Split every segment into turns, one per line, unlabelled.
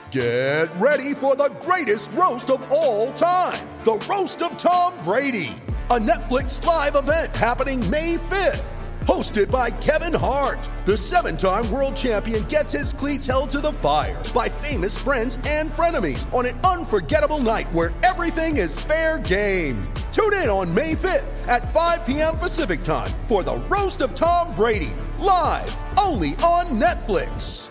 Get ready for the greatest roast of all time, the Roast of Tom Brady, a Netflix live event happening May 5th. Hosted by Kevin Hart, the 7-time world champion gets his cleats held to the fire by famous friends and frenemies on an unforgettable night where everything is fair game. Tune in on May 5th at 5 p.m. Pacific time for the Roast of Tom Brady, live only on Netflix.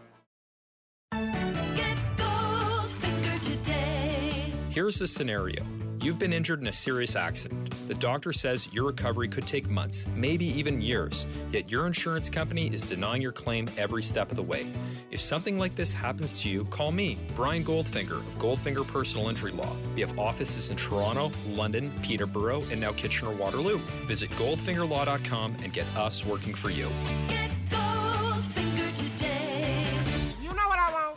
Here's the scenario. You've been injured in a serious accident. The doctor says your recovery could take months, maybe even years, yet your insurance company is denying your claim every step of the way. If something like this happens to you, call me, Brian Goldfinger of Goldfinger Personal Injury Law. We have offices in Toronto, London, Peterborough, and now Kitchener-Waterloo. Visit goldfingerlaw.com and get us working for you.
Get Goldfinger today.
You know what I want?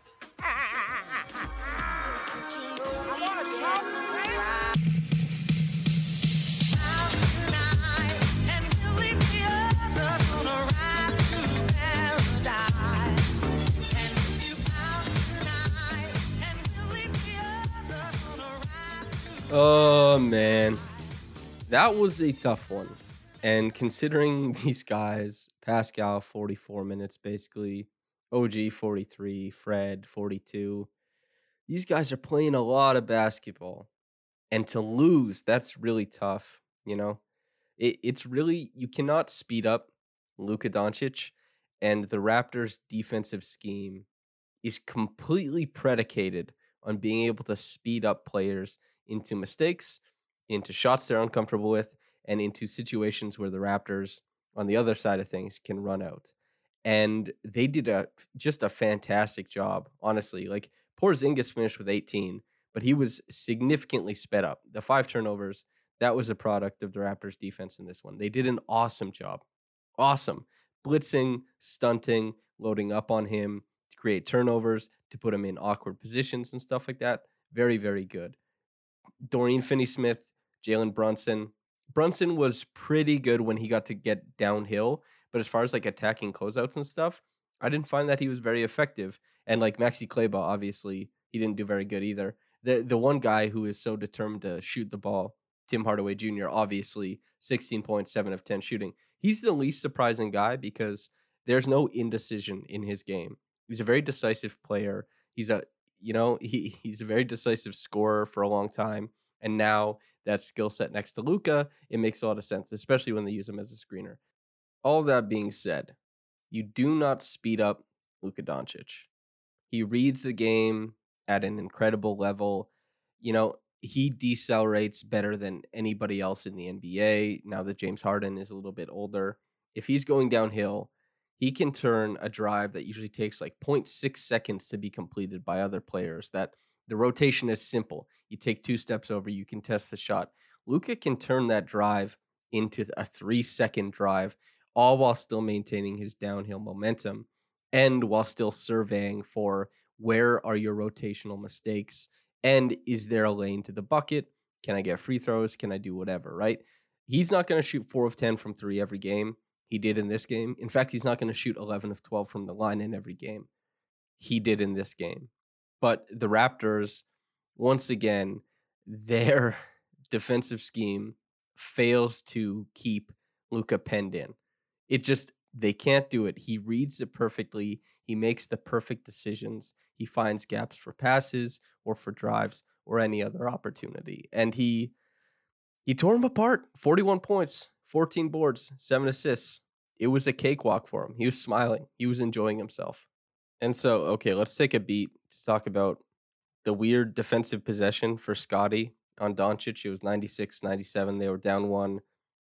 Oh, man. That was a tough one. And considering these guys, Pascal, 44 minutes, basically, OG, 43, Fred, 42, these guys are playing a lot of basketball. And to lose, that's really tough, you know? It's really, you cannot speed up Luka Doncic, and the Raptors' defensive scheme is completely predicated on being able to speed up players into mistakes, into shots they're uncomfortable with, and into situations where the Raptors, on the other side of things, can run out. And they did just a fantastic job, honestly. Like, Porzingis finished with 18, but he was significantly sped up. The 5 turnovers, that was a product of the Raptors' defense in this one. They did an awesome job. Awesome. Blitzing, stunting, loading up on him to create turnovers, to put him in awkward positions and stuff like that. Very, very good. Dorian Finney-Smith, Jalen Brunson. Brunson was pretty good when he got to get downhill, but as far as like attacking closeouts and stuff, I didn't find that he was very effective. And like Maxi Kleber, obviously, he didn't do very good either. The one guy who is so determined to shoot the ball, Tim Hardaway Jr., obviously 16.7 of 10 shooting. He's the least surprising guy because there's no indecision in his game. He's a very decisive player. He's a very decisive scorer for a long time. And now that skill set next to Luka, it makes a lot of sense, especially when they use him as a screener. All that being said, you do not speed up Luka Doncic. He reads the game at an incredible level. You know, he decelerates better than anybody else in the NBA. Now that James Harden is a little bit older, if he's going downhill, he can turn a drive that usually takes like 0.6 seconds to be completed by other players. That the rotation is simple. You take 2 steps over, you can test the shot. Luka can turn that drive into a 3-second drive, all while still maintaining his downhill momentum and while still surveying for where are your rotational mistakes and is there a lane to the bucket? Can I get free throws? Can I do whatever, right? He's not going to shoot 4 of 10 from 3 every game. He did in this game. In fact, he's not going to shoot 11 of 12 from the line in every game. He did in this game. But the Raptors, once again, their defensive scheme fails to keep Luka penned in. They can't do it. He reads it perfectly. He makes the perfect decisions. He finds gaps for passes or for drives or any other opportunity. And he tore him apart. 41 points, 14 boards, 7 assists. It was a cakewalk for him. He was smiling. He was enjoying himself. And so, okay, let's take a beat to talk about the weird defensive possession for Scottie on Doncic. It was 96-97. They were down 1.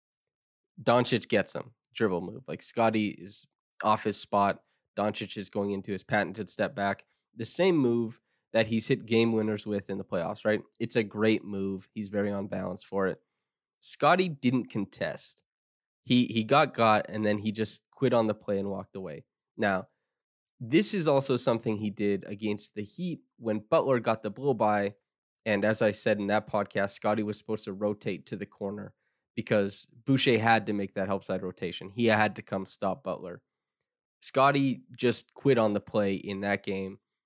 Doncic gets him. Dribble move. Like, Scottie is off his spot. Doncic is going into his patented step back. The same move that he's hit game winners with in the playoffs, right? It's a great move. He's very on balance for it. Scottie didn't contest. He got, and then he just quit on the play and walked away. Now, this is also something he did against the Heat when Butler got the blow by. And as I said in that podcast, Scottie was supposed to rotate to the corner because Boucher had to make that help side rotation. He had to come stop Butler. Scottie just quit on the play in that game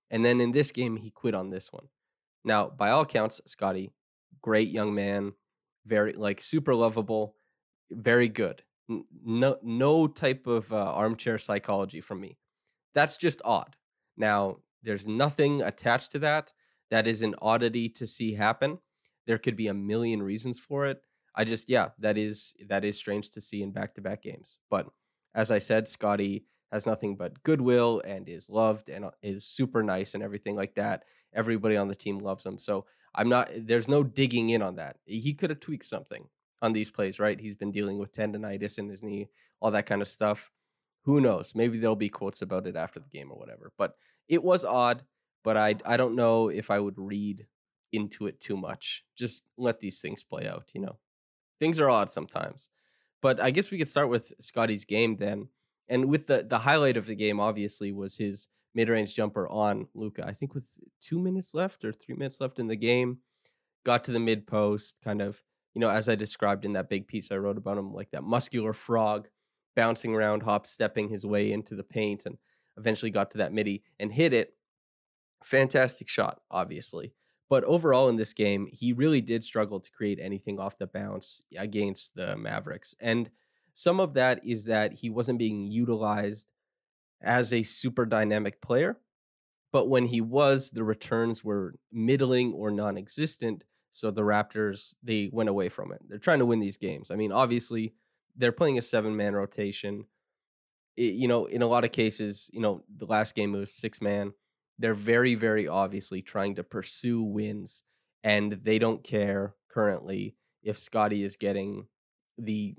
And then in this game, he quit on this one. Now, by all accounts, Scotty, great young man, very like super lovable, very good. No type of armchair psychology from me. That's just odd. Now, there's nothing attached to that. That is an oddity to see happen. There could be a million reasons for it. That is strange to see in back-to-back games. But as I said, Scotty has nothing but goodwill and is loved and is super nice and everything like that. Everybody on the team loves him. So there's no digging in on that. He could have tweaked something on these plays, right? He's been dealing with tendonitis in his knee, all that kind of stuff. Who knows? Maybe there'll be quotes about it after the game or whatever. But it was odd, but I don't know if I would read into it too much. Just let these things play out, Things are odd sometimes. But I guess we could start with Scotty's game then. And with the highlight of the game, obviously, was his mid-range jumper on Luka. I think with 2 minutes left or 3 minutes left in the game, got to the mid post, kind of, as I described in that big piece I wrote about him, like that muscular frog bouncing around, hop stepping his way into the paint, and eventually got to that midi and hit it. Fantastic shot, obviously. But overall in this game, he really did struggle to create anything off the bounce against the Mavericks. And some of that is that he wasn't being utilized as a super dynamic player. But when he was, the returns were middling or non-existent. So the Raptors, they went away from it. They're trying to win these games. I mean, obviously, they're playing a 7-man rotation. In a lot of cases, the last game it was 6-man. They're very, very obviously trying to pursue wins, and they don't care currently if Scotty is getting the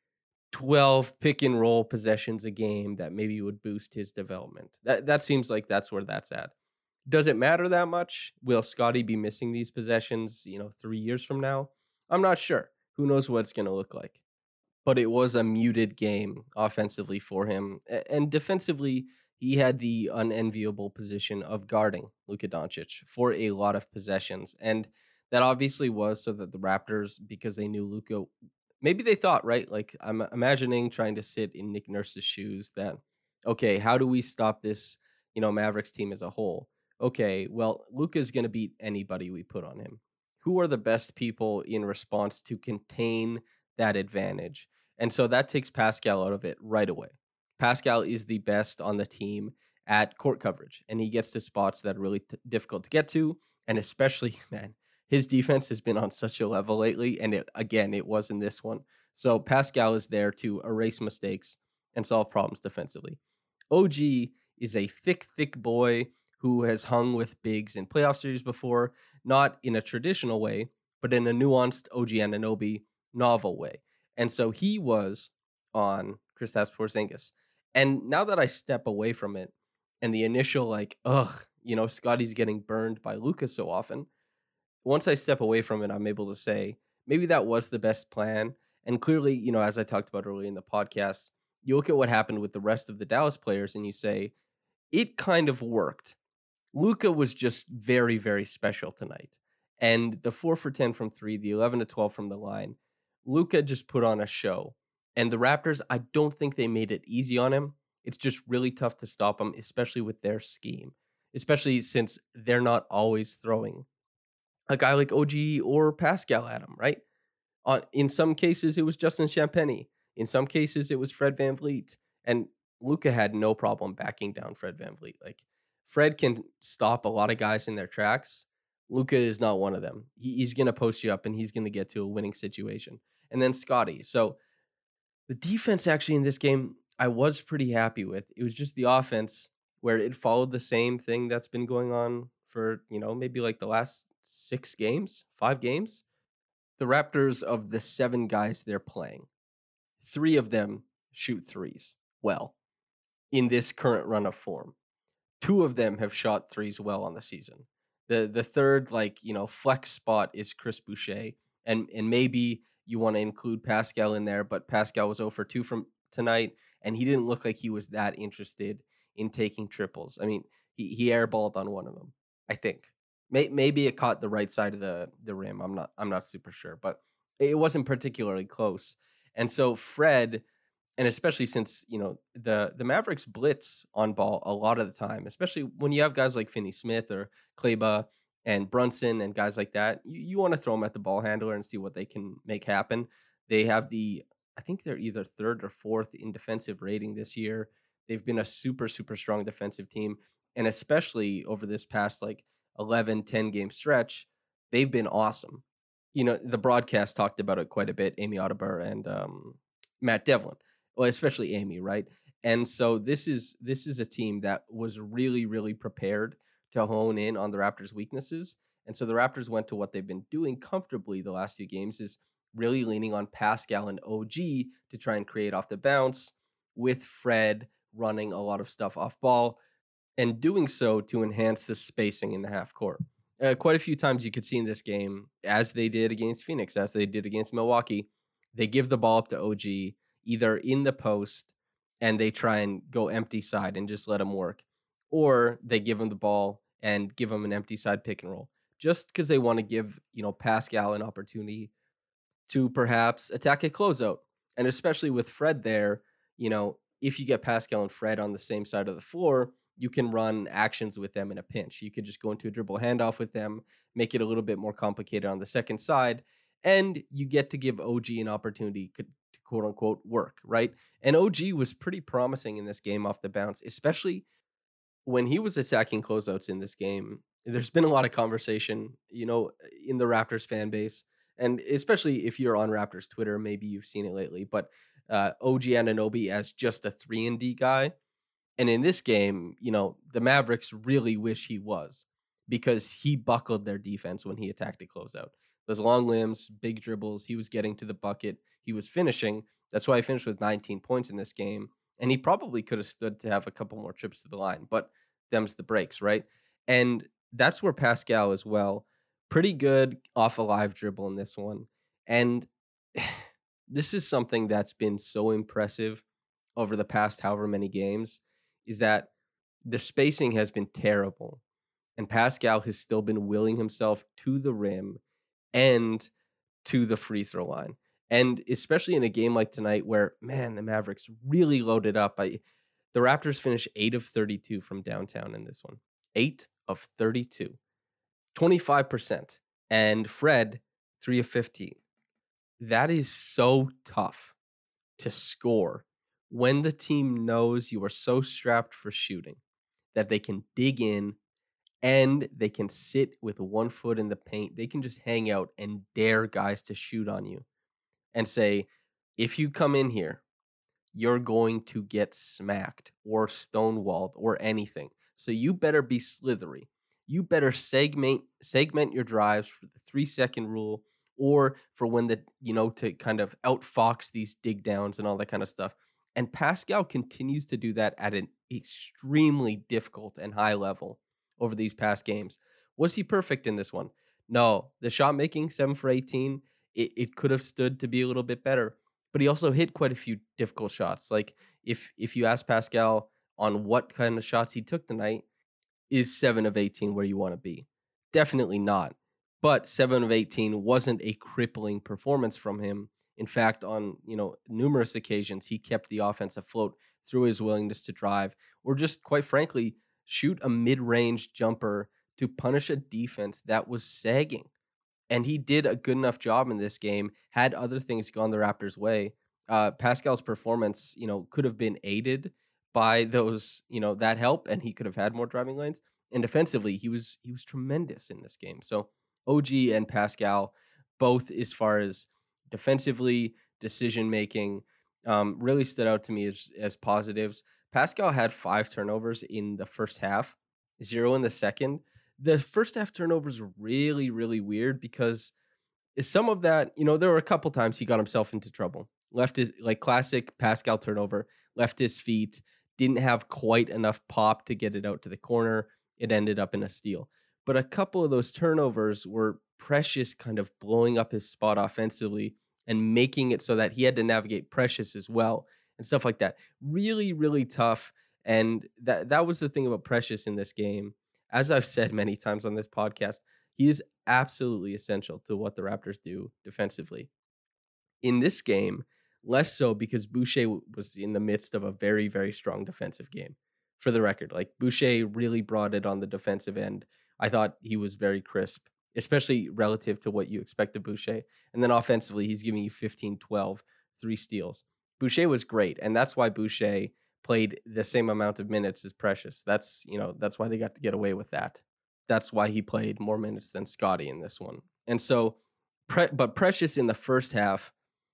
12 pick and roll possessions a game that maybe would boost his development. That seems like that's where that's at. Does it matter that much? Will Scotty be missing these possessions, 3 years from now? I'm not sure. Who knows what it's going to look like. But it was a muted game offensively for him. And defensively, he had the unenviable position of guarding Luka Doncic for a lot of possessions. And that obviously was so that the Raptors, because they knew Luka, maybe they thought, right? Like, I'm imagining trying to sit in Nick Nurse's shoes that, okay, how do we stop this, Mavericks team as a whole? Okay, well, Luka's going to beat anybody we put on him. Who are the best people in response to contain that advantage? And so that takes Pascal out of it right away. Pascal is the best on the team at court coverage, and he gets to spots that are really difficult to get to. And especially, man, his defense has been on such a level lately. And it was in this one. So Pascal is there to erase mistakes and solve problems defensively. OG is a thick boy who has hung with bigs in playoff series before, not in a traditional way, but in a nuanced OG Anunoby novel way. And so he was on Kristaps Porzingis. And now that I step away from it and the initial Scotty's getting burned by Luka so often, once I step away from it, I'm able to say maybe that was the best plan. And clearly, as I talked about earlier in the podcast, you look at what happened with the rest of the Dallas players and you say, it kind of worked. Luka was just very, very special tonight. And the 4 for 10 from 3, the 11 to 12 from the line, Luka just put on a show. And the Raptors, I don't think they made it easy on him. It's just really tough to stop him, especially with their scheme, especially since they're not always throwing a guy like OG or Pascal at him, right? In some cases, it was Justin Champagnie. In some cases, it was Fred VanVleet. And Luka had no problem backing down Fred VanVleet. Like, Fred can stop a lot of guys in their tracks. Luka is not one of them. He's going to post you up and he's going to get to a winning situation. And then Scotty. So the defense actually in this game, I was pretty happy with. It was just the offense where it followed the same thing that's been going on for, maybe like the last 5 games. The Raptors, of the 7 guys they're playing, 3 of them shoot threes well in this current run of form. 2 of them have shot threes well on the season. The third, flex spot is Chris Boucher. And maybe you want to include Pascal in there, but Pascal was 0 for 2 from tonight, and he didn't look like he was that interested in taking triples. I mean, he airballed on one of them, I think. Maybe it caught the right side of the rim. I'm not super sure, but it wasn't particularly close. And so Fred And especially since, the Mavericks blitz on ball a lot of the time, especially when you have guys like Finney Smith or Kleba and Brunson and guys like that. You want to throw them at the ball handler and see what they can make happen. They have I think they're either third or fourth in defensive rating this year. They've been a super, super strong defensive team. And especially over this past like 11, 10 game stretch, they've been awesome. The broadcast talked about it quite a bit, Amy Audibert and Matt Devlin. Well, especially Amy, right? And so this is a team that was really, really prepared to hone in on the Raptors' weaknesses. And so the Raptors went to what they've been doing comfortably the last few games, is really leaning on Pascal and OG to try and create off the bounce, with Fred running a lot of stuff off ball and doing so to enhance the spacing in the half court. Quite a few times you could see in this game, as they did against Phoenix, as they did against Milwaukee, they give the ball up to OG either in the post and they try and go empty side and just let him work, or they give him the ball and give him an empty side pick and roll, just because they want to give, Pascal an opportunity to perhaps attack a closeout. And especially with Fred there, if you get Pascal and Fred on the same side of the floor, you can run actions with them in a pinch. You could just go into a dribble handoff with them, make it a little bit more complicated on the second side, and you get to give OG an opportunity to quote unquote work, right? And OG was pretty promising in this game off the bounce, especially when he was attacking closeouts in this game. There's been a lot of conversation, in the Raptors fan base, and especially if you're on Raptors Twitter, maybe you've seen it lately, but OG Anunoby as just a 3-and-D guy. And in this game, the Mavericks really wish he was, because he buckled their defense when he attacked a closeout. Those long limbs, big dribbles, he was getting to the bucket, he was finishing. That's why he finished with 19 points in this game. And he probably could have stood to have a couple more trips to the line, but them's the breaks, right? And that's where Pascal as well, pretty good off a live dribble in this one. And this is something that's been so impressive over the past however many games, is that the spacing has been terrible. And Pascal has still been willing himself to the rim and to the free throw line. And especially in a game like tonight where, man, the Mavericks really loaded up. The Raptors finished 8 of 32 from downtown in this one. 8 of 32. 25%. And Fred, 3 of 15. That is so tough to score when the team knows you are so strapped for shooting that they can dig in and they can sit with 1 foot in the paint. They can just hang out and dare guys to shoot on you and say, if you come in here, you're going to get smacked or stonewalled or anything. So you better be slithery. You better segment your drives for the 3-second rule, or for when to kind of outfox these dig downs and all that kind of stuff. And Pascal continues to do that at an extremely difficult and high level over these past games. Was he perfect in this one? No. The shot making, 7 for 18, it could have stood to be a little bit better. But he also hit quite a few difficult shots. Like, if you ask Pascal on what kind of shots he took tonight, is 7 of 18 where you want to be? Definitely not. But 7 of 18 wasn't a crippling performance from him. In fact, on numerous occasions, he kept the offense afloat through his willingness to drive, or just quite frankly, shoot a mid-range jumper to punish a defense that was sagging. And he did a good enough job in this game. Had other things gone the Raptors' way, Pascal's performance, could have been aided by those, that help, and he could have had more driving lanes. And defensively, he was tremendous in this game. So OG and Pascal, both as far as defensively, decision making, really stood out to me as positives. Pascal had 5 turnovers in the first half, 0 in the second. The first half turnovers were really, really weird, because some of that, there were a couple times he got himself into trouble. Left his, like, classic Pascal turnover, left his feet, didn't have quite enough pop to get it out to the corner. It ended up in a steal. But a couple of those turnovers were Precious kind of blowing up his spot offensively and making it so that he had to navigate Precious as well and stuff like that. Really, really tough. And that was the thing about Precious in this game. As I've said many times on this podcast, he is absolutely essential to what the Raptors do defensively. In this game, Less so because Boucher was in the midst of a very, very strong defensive game. For the record, like Boucher really brought it on the defensive end. I thought he was very crisp, especially relative to what you expect of Boucher. And then offensively, he's giving you 15, 12, 3 steals. Boucher was great, and that's why Boucher played the same amount of minutes as Precious. That's why they got to get away with that. That's why he played more minutes than Scotty in this one. And so, but Precious in the first half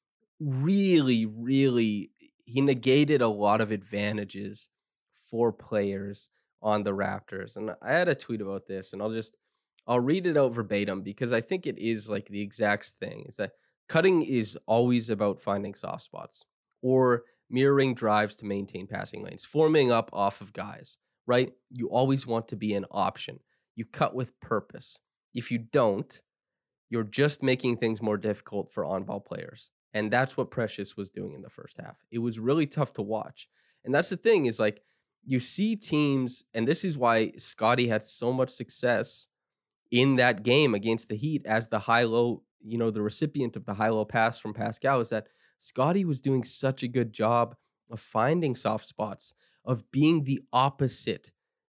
really, really, he negated a lot of advantages for players on the Raptors. And I had a tweet about this, and I'll read it out verbatim because I think it is like the exact thing, is that cutting is always about finding soft spots or mirroring drives to maintain passing lanes, forming up off of guys, right? You always want to be an option. You cut with purpose. If you don't, you're just making things more difficult for on-ball players. And that's what Precious was doing in the first half. It was really tough to watch. And that's the thing, is like, you see teams, and this is why Scotty had so much success in that game against the Heat as the high-low, the recipient of the high-low pass from Pascal, is that Scotty was doing such a good job of finding soft spots, of being the opposite,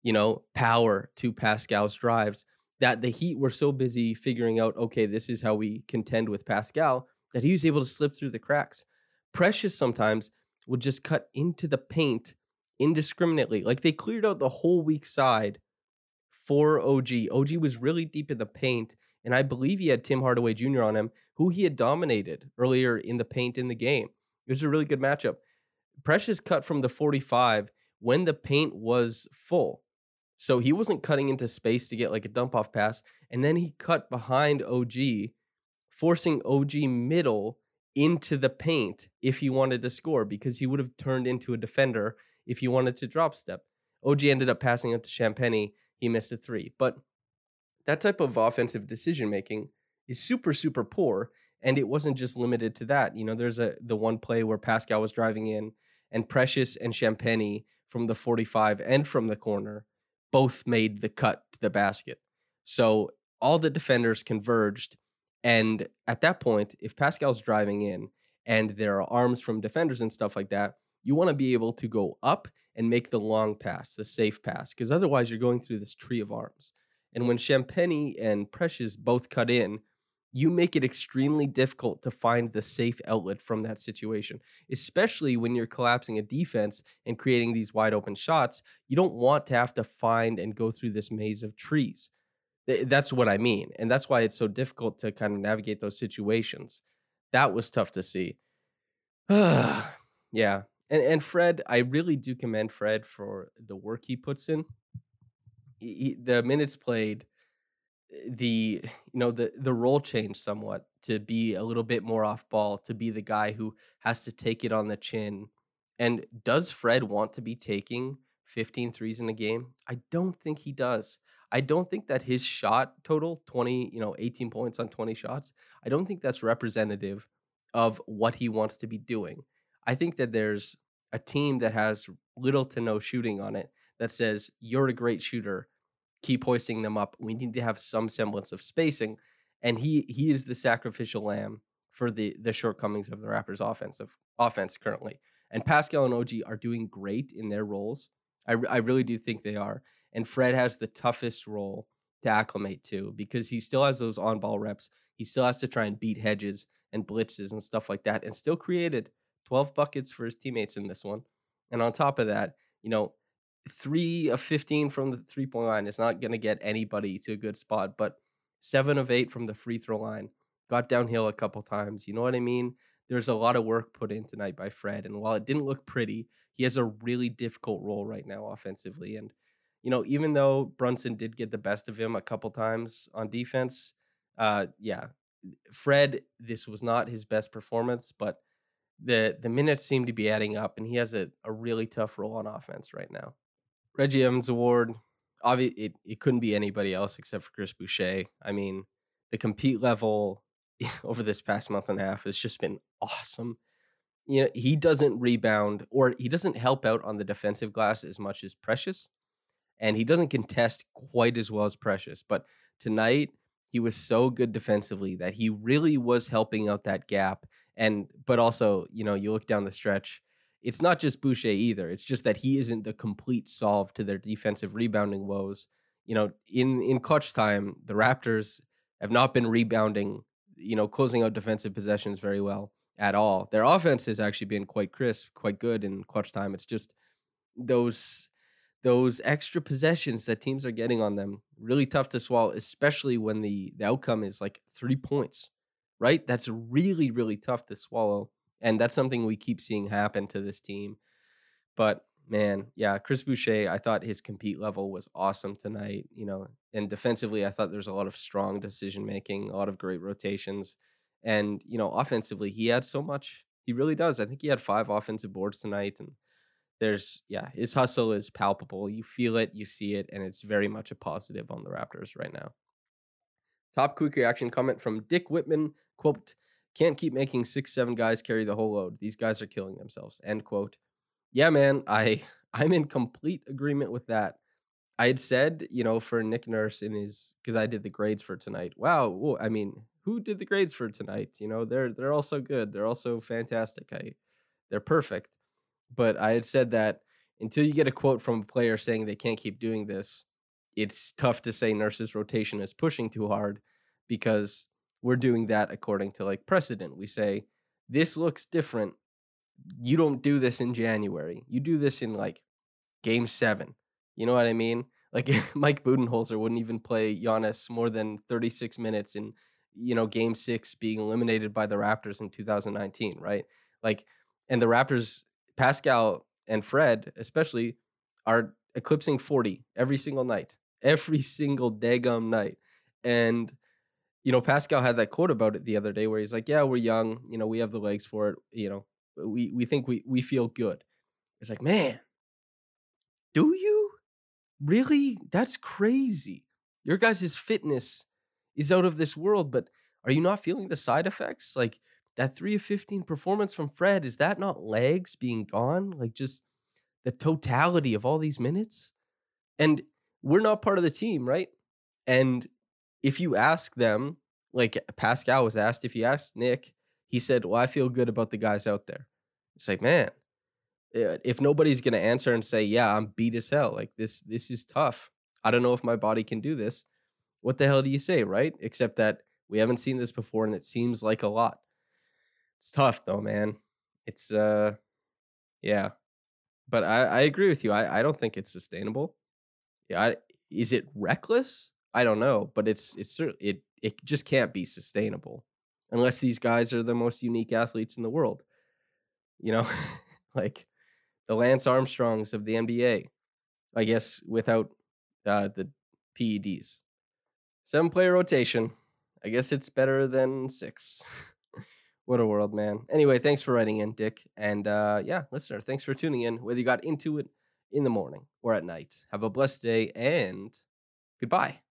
power to Pascal's drives, that the Heat were so busy figuring out, okay, this is how we contend with Pascal, that he was able to slip through the cracks. Precious sometimes would just cut into the paint indiscriminately. Like, they cleared out the whole weak side for OG. OG was really deep in the paint, and I believe he had Tim Hardaway Jr. on him, who he had dominated earlier in the paint in the game. It was a really good matchup. Precious cut from the 45 when the paint was full. So he wasn't cutting into space to get like a dump-off pass, and then he cut behind OG, forcing OG middle into the paint if he wanted to score, because he would have turned into a defender if he wanted to drop step. OG ended up passing it to Champagnie. He missed a 3. But that type of offensive decision-making is super, super poor, and it wasn't just limited to that. There's the one play where Pascal was driving in, and Precious and Champagnie from the 45 and from the corner both made the cut to the basket. So all the defenders converged, and at that point, if Pascal's driving in and there are arms from defenders and stuff like that, you want to be able to go up and make the long pass, the safe pass, because otherwise you're going through this tree of arms. And when Champagnie and Precious both cut in, you make it extremely difficult to find the safe outlet from that situation, especially when you're collapsing a defense and creating these wide open shots. You don't want to have to find and go through this maze of trees. That's what I mean. And that's why it's so difficult to kind of navigate those situations. That was tough to see. Yeah. And Fred, I really do commend Fred for the work he puts in. The minutes played, the role changed somewhat to be a little bit more off ball, to be the guy who has to take it on the chin. And does Fred want to be taking 15 threes in a game? I don't think he does. I don't think that his shot total, 18 points on 20 shots, I don't think that's representative of what he wants to be doing. I think that there's a team that has little to no shooting on it that says, you're a great shooter, keep hoisting them up. We need to have some semblance of spacing. And he is the sacrificial lamb for the shortcomings of the Raptors offense currently. And Pascal and OG are doing great in their roles. I really do think they are. And Fred has the toughest role to acclimate to, because he still has those on-ball reps. He still has to try and beat hedges and blitzes and stuff like that, and still created 12 buckets for his teammates in this one. And on top of that, 3 of 15 from the three-point line is not going to get anybody to a good spot, but 7 of 8 from the free throw line. Got downhill a couple times. You know what I mean? There's a lot of work put in tonight by Fred, and while it didn't look pretty, he has a really difficult role right now offensively. And even though Brunson did get the best of him a couple times on defense, Fred, this was not his best performance, but the minutes seem to be adding up, and he has a really tough role on offense right now. Reggie Evans Award, obviously it couldn't be anybody else except for Chris Boucher. I mean, the compete level over this past month and a half has just been awesome. He doesn't rebound, or he doesn't help out on the defensive glass as much as Precious, and he doesn't contest quite as well as Precious. But tonight, he was so good defensively that he really was helping out that gap But also, you look down the stretch, it's not just Boucher either. It's just that he isn't the complete solve to their defensive rebounding woes. In clutch time, the Raptors have not been rebounding, closing out defensive possessions very well at all. Their offense has actually been quite crisp, quite good in clutch time. It's just those extra possessions that teams are getting on them, really tough to swallow, especially when the outcome is like 3 points, right? That's really, really tough to swallow. And that's something we keep seeing happen to this team. But man, yeah, Chris Boucher, I thought his compete level was awesome tonight, and defensively, I thought there's a lot of strong decision making, a lot of great rotations. And, offensively, he had so much. He really does. I think he had 5 offensive boards tonight. And his hustle is palpable. You feel it, you see it, and it's very much a positive on the Raptors right now. Top quick reaction comment from Dick Whitman, quote, "Can't keep making 6-7 guys carry the whole load. These guys are killing themselves," end quote. Yeah, man, I'm in complete agreement with that. I had said, for Nick Nurse because I did the grades for tonight. Wow, I mean, who did the grades for tonight? They're all so good. They're all so fantastic. They're perfect. But I had said that until you get a quote from a player saying they can't keep doing this, it's tough to say Nurse's rotation is pushing too hard, because we're doing that according to like precedent. We say, this looks different. You don't do this in January. You do this in like game 7. You know what I mean? Like Mike Budenholzer wouldn't even play Giannis more than 36 minutes in, game 6 being eliminated by the Raptors in 2019, right? Like, and the Raptors, Pascal and Fred especially, are eclipsing 40 every single night, every single daggum night. And, Pascal had that quote about it the other day where he's like, yeah, we're young, we have the legs for it, we think we feel good. It's like, man, do you really? That's crazy. Your guys' fitness is out of this world, but are you not feeling the side effects? Like that 3 of 15 performance from Fred, is that not legs being gone? Like just the totality of all these minutes? And we're not part of the team, right? And if you ask them, like Pascal was asked, if you asked Nick, he said, well, I feel good about the guys out there. It's like, man, if nobody's going to answer and say, yeah, I'm beat as hell, like this is tough. I don't know if my body can do this. What the hell do you say, right? Except that we haven't seen this before, and it seems like a lot. It's tough though, man. It's, yeah. But I agree with you. I don't think it's sustainable. Yeah. Is it reckless? I don't know, but it just can't be sustainable unless these guys are the most unique athletes in the world. Like the Lance Armstrongs of the NBA, I guess, without the PEDs. 7-player rotation. I guess it's better than 6. What a world, man. Anyway, thanks for writing in, Dick. And listener, thanks for tuning in, whether you got into it in the morning or at night. Have a blessed day, and goodbye.